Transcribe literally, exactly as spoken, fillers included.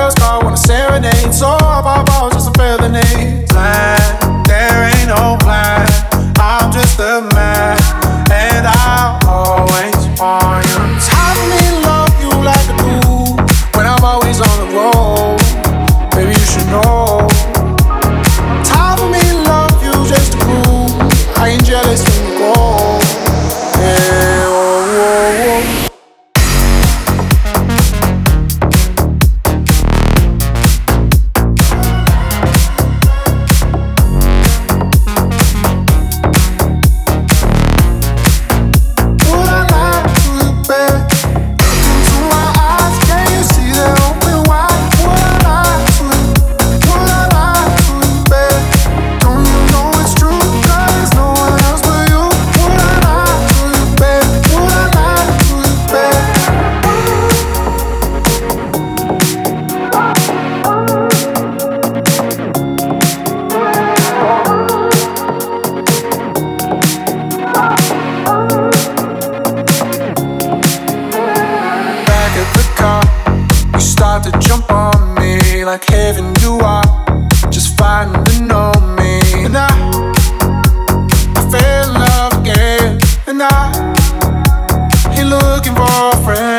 girls call when I serenade. So I pop out just to feel the need. Blind, there ain't no blind. I'm just a man, and I'll always want you. It's hard for me to love you like I do when I'm always on the road. Baby, you should know. It's hard for me to love you just to prove I ain't jealous when you go. Yeah, oh, oh, oh. To jump on me like heaven you are, just fighting to know me. And I, I fell in love again, and I ain't looking for a friend.